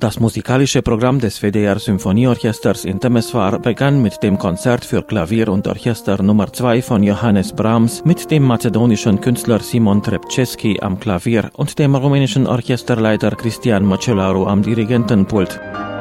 Das musikalische Programm des WDR-Symphonieorchesters in Temeswar begann mit dem Konzert für Klavier und Orchester Nummer 2 von Johannes Brahms mit dem mazedonischen Künstler Simon Trepčeski am Klavier und dem rumänischen Orchesterleiter Cristian Măcelaru am Dirigentenpult.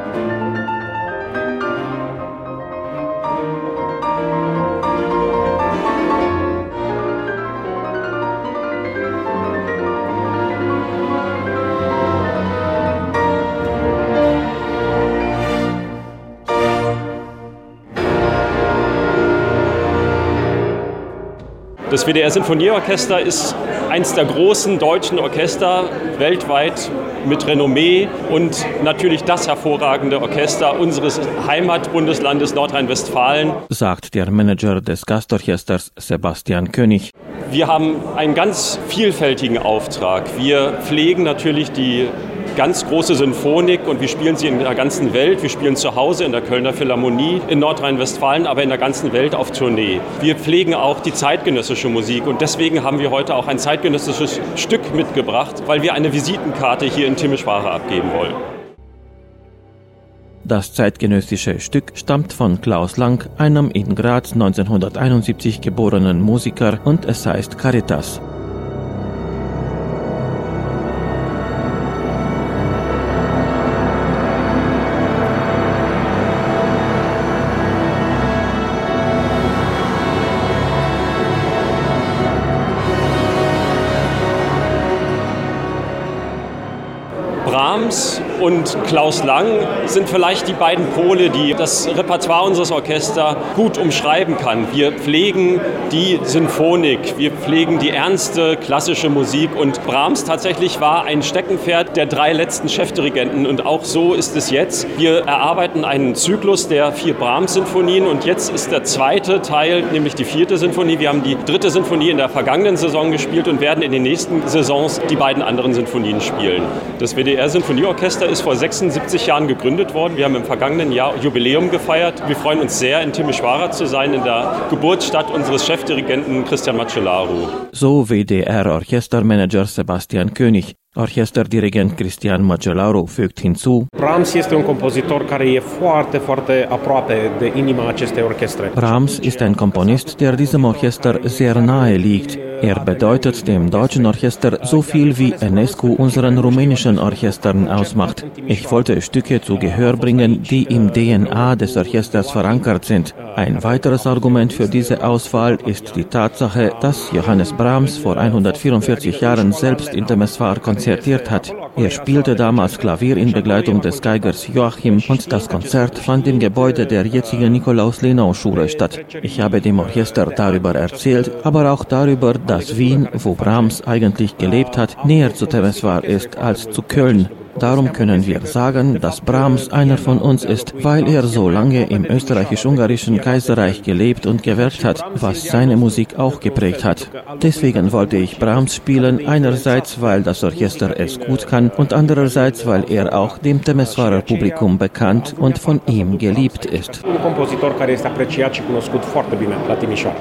Das WDR-Sinfonieorchester ist eins der großen deutschen Orchester weltweit mit Renommee und natürlich das hervorragende Orchester unseres Heimatbundeslandes Nordrhein-Westfalen, sagt der Manager des Gastorchesters Sebastian König. Wir haben einen ganz vielfältigen Auftrag. Wir pflegen natürlich die ganz große Sinfonik und wir spielen sie in der ganzen Welt. Wir spielen zu Hause in der Kölner Philharmonie, in Nordrhein-Westfalen, aber in der ganzen Welt auf Tournee. Wir pflegen auch die zeitgenössische Musik und deswegen haben wir heute auch ein zeitgenössisches Stück mitgebracht, weil wir eine Visitenkarte hier in Timișoara abgeben wollen. Das zeitgenössische Stück stammt von Klaus Lang, einem in Graz 1971 geborenen Musiker, und es heißt Caritas. Brahms und Klaus Lang sind vielleicht die beiden Pole, die das Repertoire unseres Orchesters gut umschreiben kann. Wir pflegen die Sinfonik, wir pflegen die ernste klassische Musik und Brahms tatsächlich war ein Steckenpferd der 3 letzten Chefdirigenten und auch so ist es jetzt. Wir erarbeiten einen Zyklus der 4 Brahms-Sinfonien und jetzt ist der zweite Teil, nämlich die 4. Sinfonie. Wir haben die 3. Sinfonie in der vergangenen Saison gespielt und werden in den nächsten Saisons die beiden anderen Sinfonien spielen. Das WDR-Sinfonieorchester ist vor 76 Jahren gegründet worden. Wir haben im vergangenen Jahr Jubiläum gefeiert. Wir freuen uns sehr, in Timișoara zu sein, in der Geburtsstadt unseres Chefdirigenten Cristian Măcelaru. So WDR-Orchestermanager Sebastian König. Orchesterdirigent Cristian Măcelaru fügt hinzu: Brahms este un compozitor care e foarte, foarte aproape de inima acestei orchestre. Brahms ist ein Komponist, der diesem Orchester sehr nahe liegt. Er bedeutet dem deutschen Orchester so viel wie Enescu unseren rumänischen Orchestern ausmacht. Ich wollte Stücke zu Gehör bringen, die im DNA des Orchesters verankert sind. Ein weiteres Argument für diese Auswahl ist die Tatsache, dass Johannes Brahms vor 144 Jahren selbst in Temeswar konzertiert hat. Er spielte damals Klavier in Begleitung des Geigers Joachim und das Konzert fand im Gebäude der jetzigen Nikolaus-Lenau-Schule statt. Ich habe dem Orchester darüber erzählt, aber auch darüber, dass Wien, wo Brahms eigentlich gelebt hat, näher zu Temeswar ist als zu Köln. Darum können wir sagen, dass Brahms einer von uns ist, weil er so lange im österreichisch-ungarischen Kaiserreich gelebt und gewirkt hat, was seine Musik auch geprägt hat. Deswegen wollte ich Brahms spielen, einerseits, weil das Orchester es gut kann und andererseits, weil er auch dem Temeswarer Publikum bekannt und von ihm geliebt ist. Un compozitor care este apreciat și cunoscut foarte bine la Timișoara.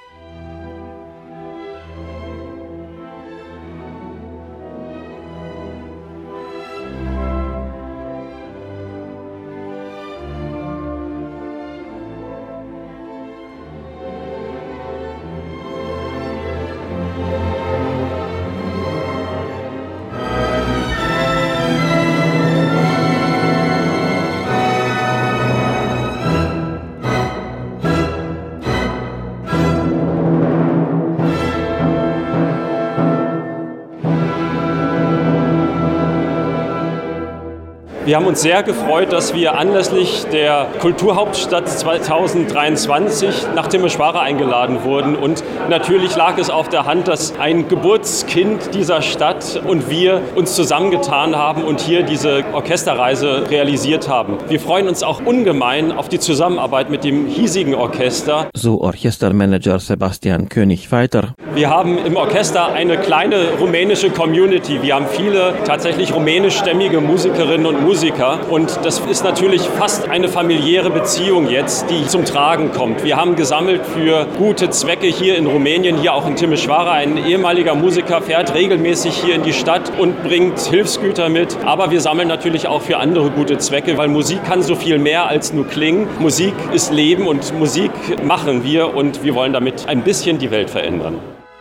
Wir haben uns sehr gefreut, dass wir anlässlich der Kulturhauptstadt 2023 nach Timișoara eingeladen wurden. Und natürlich lag es auf der Hand, dass ein Geburtskind dieser Stadt und wir uns zusammengetan haben und hier diese Orchesterreise realisiert haben. Wir freuen uns auch ungemein auf die Zusammenarbeit mit dem hiesigen Orchester. So Orchestermanager Sebastian König weiter. Wir haben im Orchester eine kleine rumänische Community. Wir haben viele tatsächlich rumänischstämmige Musikerinnen und Musiker Musiker. Und das ist natürlich fast eine familiäre Beziehung jetzt, die zum Tragen kommt. Wir haben gesammelt für gute Zwecke hier in Rumänien, hier auch in Timișoara. Ein ehemaliger Musiker fährt regelmäßig hier in die Stadt und bringt Hilfsgüter mit. Aber wir sammeln natürlich auch für andere gute Zwecke, weil Musik kann so viel mehr als nur klingen. Musik ist Leben und Musik machen wir und wir wollen damit ein bisschen die Welt verändern.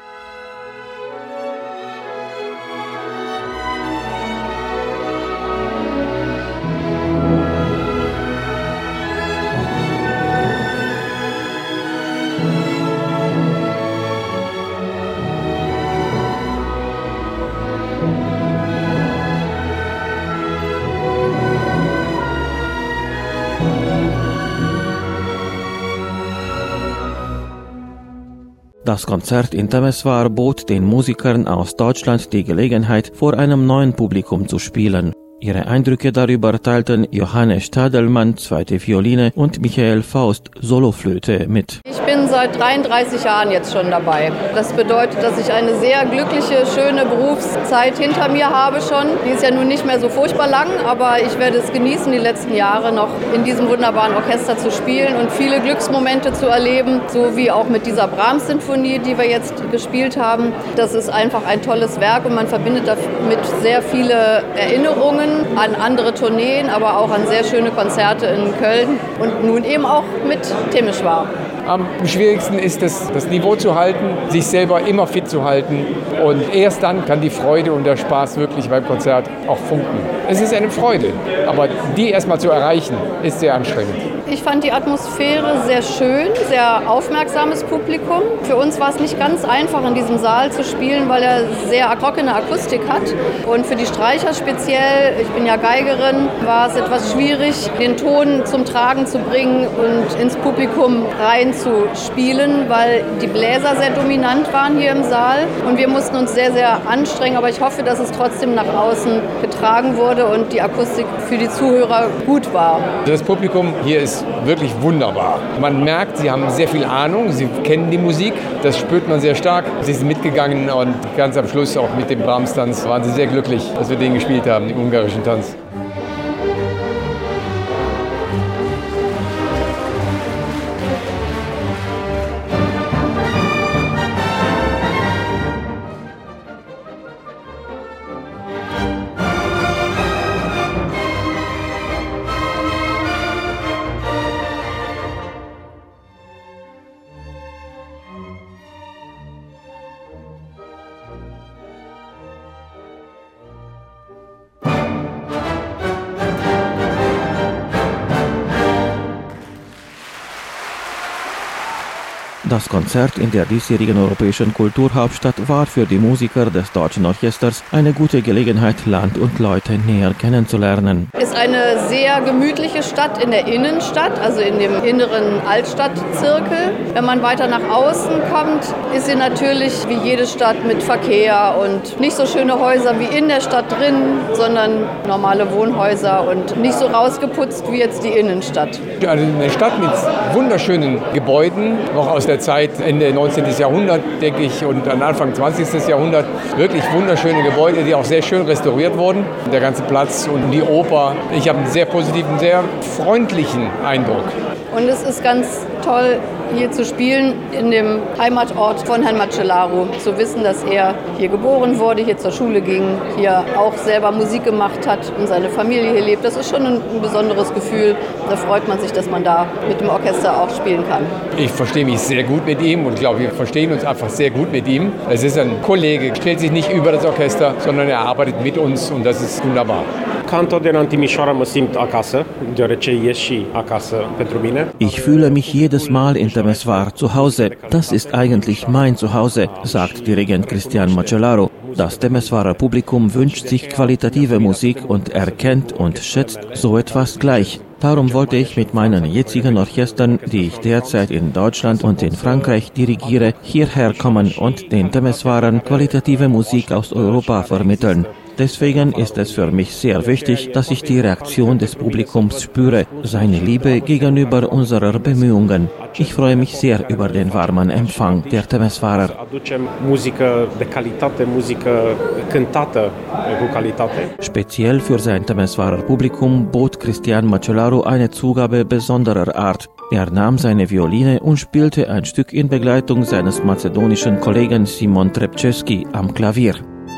Das Konzert in Temesvar bot den Musikern aus Deutschland die Gelegenheit, vor einem neuen Publikum zu spielen. Ihre Eindrücke darüber teilten Johannes Stadelmann, zweite Violine, und Michael Faust, Soloflöte, mit. Ich bin seit 33 Jahren jetzt schon dabei. Das bedeutet, dass ich eine sehr glückliche, schöne Berufszeit hinter mir habe schon. Die ist ja nun nicht mehr so furchtbar lang, aber ich werde es genießen, die letzten Jahre noch in diesem wunderbaren Orchester zu spielen und viele Glücksmomente zu erleben, so wie auch mit dieser Brahms-Sinfonie, die wir jetzt gespielt haben. Das ist einfach ein tolles Werk und man verbindet damit sehr viele Erinnerungen an andere Tourneen, aber auch an sehr schöne Konzerte in Köln und nun eben auch mit Timișoara. Am schwierigsten ist es, das Niveau zu halten, sich selber immer fit zu halten und erst dann kann die Freude und der Spaß wirklich beim Konzert auch funken. Es ist eine Freude, aber die erstmal zu erreichen, ist sehr anstrengend. Ich fand die Atmosphäre sehr schön, sehr aufmerksames Publikum. Für uns war es nicht ganz einfach, in diesem Saal zu spielen, weil er sehr trockene Akustik hat. Und für die Streicher speziell, ich bin ja Geigerin, war es etwas schwierig, den Ton zum Tragen zu bringen und ins Publikum reinzuspielen, weil die Bläser sehr dominant waren hier im Saal. Und wir mussten uns sehr, sehr anstrengen, aber ich hoffe, dass es trotzdem nach außen getragen wurde und die Akustik für die Zuhörer gut war. Das Publikum hier ist wirklich wunderbar. Man merkt, sie haben sehr viel Ahnung, sie kennen die Musik, das spürt man sehr stark. Sie sind mitgegangen und ganz am Schluss auch mit dem Brahms-Tanz waren sie sehr glücklich, dass wir den gespielt haben, den ungarischen Tanz. Das Konzert in der diesjährigen europäischen Kulturhauptstadt war für die Musiker des Deutschen Orchesters eine gute Gelegenheit, Land und Leute näher kennenzulernen. Es ist eine sehr gemütliche Stadt in der Innenstadt, also in dem inneren Altstadtzirkel. Wenn man weiter nach außen kommt, ist sie natürlich wie jede Stadt mit Verkehr und nicht so schöne Häuser wie in der Stadt drin, sondern normale Wohnhäuser und nicht so rausgeputzt wie jetzt die Innenstadt. Also eine Stadt mit wunderschönen Gebäuden, noch aus der Zeit Ende 19. Jahrhundert, denke ich, und dann Anfang 20. Jahrhundert. Wirklich wunderschöne Gebäude, die auch sehr schön restauriert wurden. Der ganze Platz und die Oper. Ich habe einen sehr positiven, sehr freundlichen Eindruck. Und es ist ganz toll, hier zu spielen, in dem Heimatort von Herrn Macellaro. Zu wissen, dass er hier geboren wurde, hier zur Schule ging, hier auch selber Musik gemacht hat und seine Familie hier lebt. Das ist schon ein besonderes Gefühl. Da freut man sich, dass man da mit dem Orchester auch spielen kann. Ich verstehe mich sehr gut mit ihm und ich glaube, wir verstehen uns einfach sehr gut mit ihm. Es ist ein Kollege, stellt sich nicht über das Orchester, sondern er arbeitet mit uns und das ist wunderbar. Ich fühle mich jedes Mal in Temesvar zu Hause. Das ist eigentlich mein Zuhause, sagt Dirigent Cristian Macellaro. Das Temesvarer Publikum wünscht sich qualitative Musik und erkennt und schätzt so etwas gleich. Darum wollte ich mit meinen jetzigen Orchestern, die ich derzeit in Deutschland und in Frankreich dirigiere, hierher kommen und den Temesvarern qualitative Musik aus Europa vermitteln. deswegen ist es für mich sehr wichtig, dass ich die Reaktion des Publikums spüre, seine Liebe gegenüber unserer Bemühungen. Ich freue mich sehr über den warmen Empfang der Temeswarer. Speziell für sein Temeswarer Publikum bot Cristian Macellaro eine Zugabe besonderer Art. Er nahm seine Violine und spielte ein Stück in Begleitung seines mazedonischen Kollegen Simon Trepčevski am Klavier.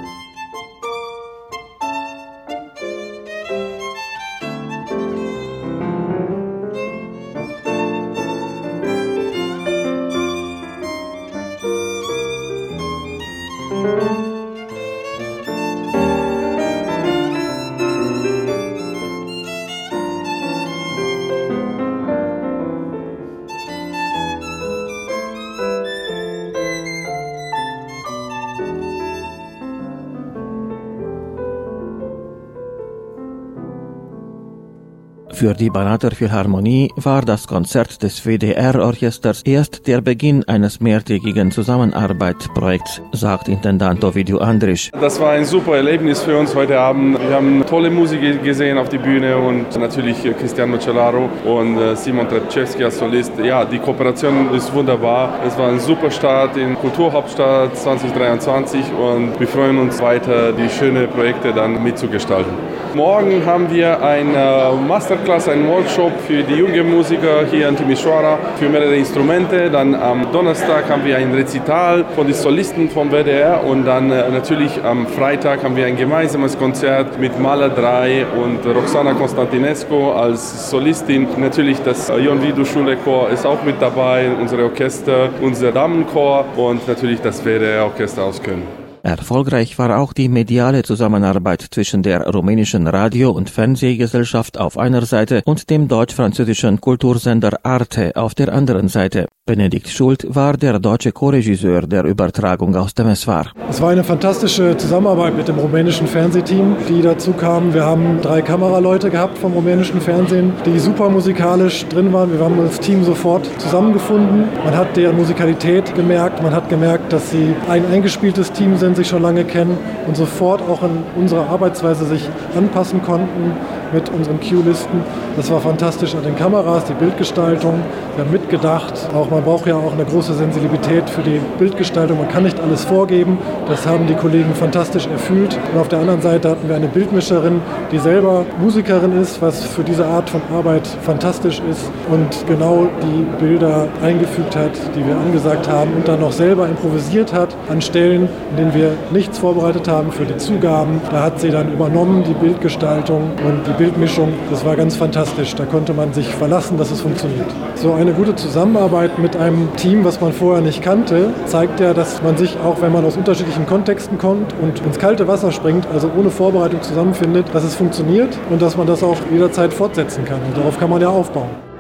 Für die Banater Philharmonie war das Konzert des WDR-Orchesters erst der Beginn eines mehrtägigen Zusammenarbeitsprojekts, sagt Intendant Ovidiu Andrisch. Das war ein super Erlebnis für uns heute Abend. Wir haben tolle Musik gesehen auf die Bühne und natürlich Cristian Macellaro und Simon Trepčevski als Solist. Ja, die Kooperation ist wunderbar. Es war ein super Start in Kulturhauptstadt 2023 und wir freuen uns weiter, die schönen Projekte dann mitzugestalten. Morgen haben wir eine Masterclass, einen Workshop für die jungen Musiker hier in Timișoara für mehrere Instrumente. Dann am Donnerstag haben wir ein Rezital von den Solisten vom WDR und dann natürlich am Freitag haben wir ein gemeinsames Konzert mit Mahler 3 und Roxana Constantinescu als Solistin. Natürlich das Ion Vidu Schule Chor ist auch mit dabei, unser Orchester, unser Damenchor und natürlich das WDR-Orchester aus Köln. Erfolgreich war auch die mediale Zusammenarbeit zwischen der rumänischen Radio- und Fernsehgesellschaft auf einer Seite und dem deutsch-französischen Kultursender Arte auf der anderen Seite. Benedikt Schult war der deutsche Co-Regisseur der Übertragung aus Temeswar. Es war eine fantastische Zusammenarbeit mit dem rumänischen Fernsehteam, die dazu kamen. Wir haben 3 Kameraleute gehabt vom rumänischen Fernsehen, die super musikalisch drin waren. Wir haben das Team sofort zusammengefunden. Man hat deren Musikalität gemerkt. Man hat gemerkt, dass sie ein eingespieltes Team sind, sich schon lange kennen und sofort auch in unserer Arbeitsweise sich anpassen konnten mit unseren Cue-Listen. Das war fantastisch an den Kameras, die Bildgestaltung. Wir haben mitgedacht. Man braucht ja auch eine große Sensibilität für die Bildgestaltung. Man kann nicht alles vorgeben. Das haben die Kollegen fantastisch erfüllt. Und auf der anderen Seite hatten wir eine Bildmischerin, die selber Musikerin ist, was für diese Art von Arbeit fantastisch ist und genau die Bilder eingefügt hat, die wir angesagt haben und dann noch selber improvisiert hat an Stellen, in denen wir nichts vorbereitet haben für die Zugaben. Da hat sie dann übernommen, die Bildgestaltung und die Bildmischung. Das war ganz fantastisch. Da konnte man sich verlassen, dass es funktioniert. So eine gute Zusammenarbeit mit einem Team, was man vorher nicht kannte, zeigt ja, dass man sich, auch wenn man aus unterschiedlichen Kontexten kommt und ins kalte Wasser springt, also ohne Vorbereitung zusammenfindet, dass es funktioniert und dass man das auch jederzeit fortsetzen kann. Und darauf kann man ja aufbauen.